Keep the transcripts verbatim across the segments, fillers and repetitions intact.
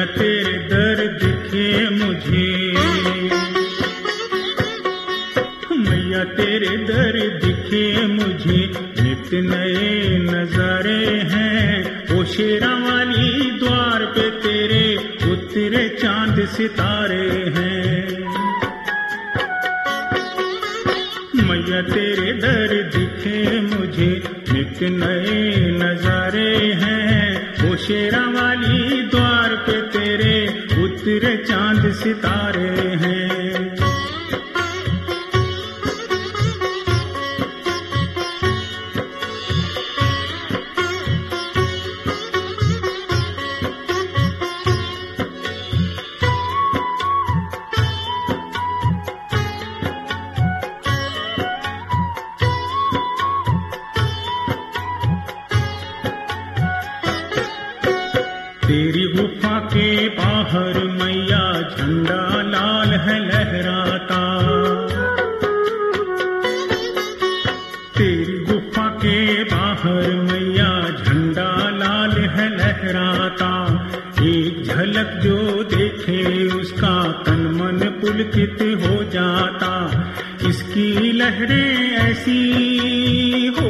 तेरे दर दिखे मुझे, मैया तेरे दर दिखे मुझे, नित नए नजारे हैं। ओ शेरा वाली द्वार पे तेरे उतरे चांद सितारे हैं। मैया तेरे दर दिखे मुझे, नित नए नजारे हैं। ओ शेरा वाली द्वार पे तेरे उतरे चांद सितारे हैं। तेरी गुफा के बाहर मैया झंडा लाल है लहराता, तेरी गुफा के बाहर मैया झंडा लाल है लहराता। एक झलक जो देखे उसका तन मन पुलकित हो जाता। इसकी लहरें ऐसी हो,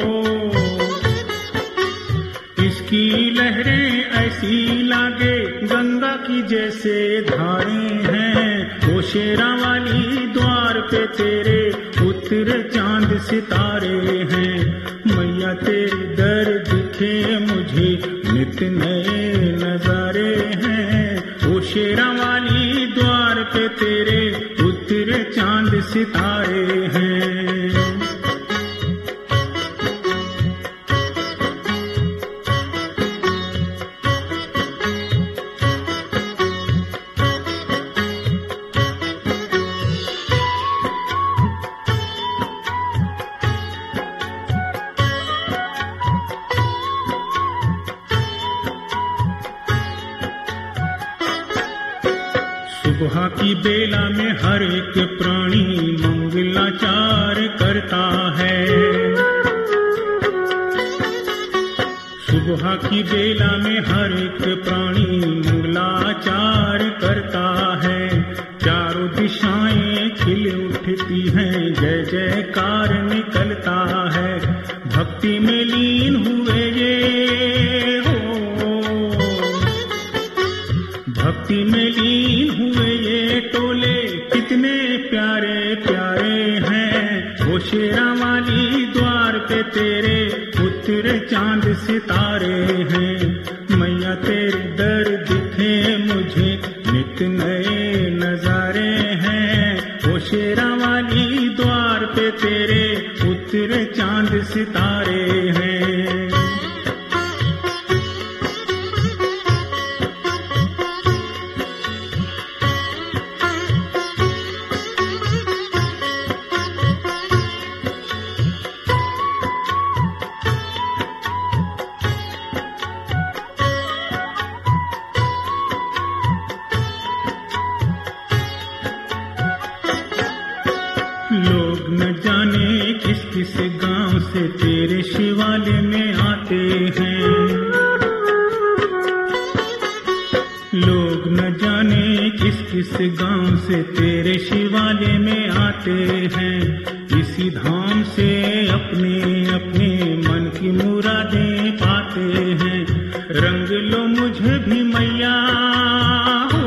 इसकी लहरें ऐसी लागे गंगा की जैसे धारें हैं। ओ शेरा वाली द्वार पे तेरे उतरे चांद सितारे हैं। मैया तेरे दर दिखे मुझे, नित नए नजारे हैं। ओ शेरा वाली द्वार पे तेरे उतरे चांद सितारे हैं। सुबह की बेला में हर एक प्राणी मंगलाचार करता है। सुबह की बेला में हर एक प्राणी मंगलाचार करता है। चारों दिशाएं खिल उठती हैं, जय जयकार निकलता है। भक्ति में लीन हुए ये हो, भक्ति में लीन हुए ये टोले कितने प्यारे प्यारे हैं। वो शेरा वाली द्वार पे तेरे उतरे चांद सितारे हैं। मैया तेरे दर दिखे मुझे, नित नए नजारे हैं। वो शेरा वाली द्वार पे तेरे उतरे चांद सितारे हैं। लोग न जाने किस किस गांव से तेरे शिवालय में आते हैं। लोग न जाने किस किस गांव से तेरे शिवालय में आते हैं। इसी धाम से अपने अपने मन की मुरादें पाते हैं। रंग लो मुझे भी मैया हो,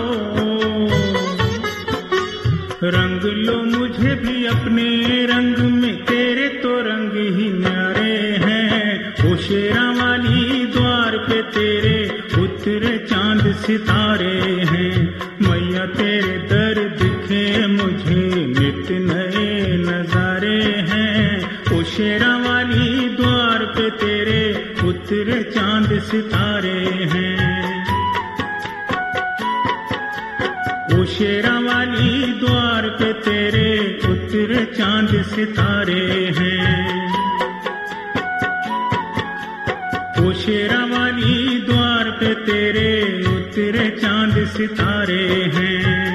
रंग लो मुझे भी अपने रंग में, तेरे तो रंग ही न्यारे हैं। ओ शेरा वाली द्वार पे तेरे उतरे चांद सितारे हैं। मैया तेरे दर दिखे मुझे, नित नए नजारे हैं। ओ शेरा वाली द्वार पे तेरे उतरे चांद सितारे हैं। ओ शेरा वाली द्वार पे तेरे उतरे चांद सितारे हैं। ओ शेरा वाली द्वार पे तेरे उतरे चांद सितारे हैं।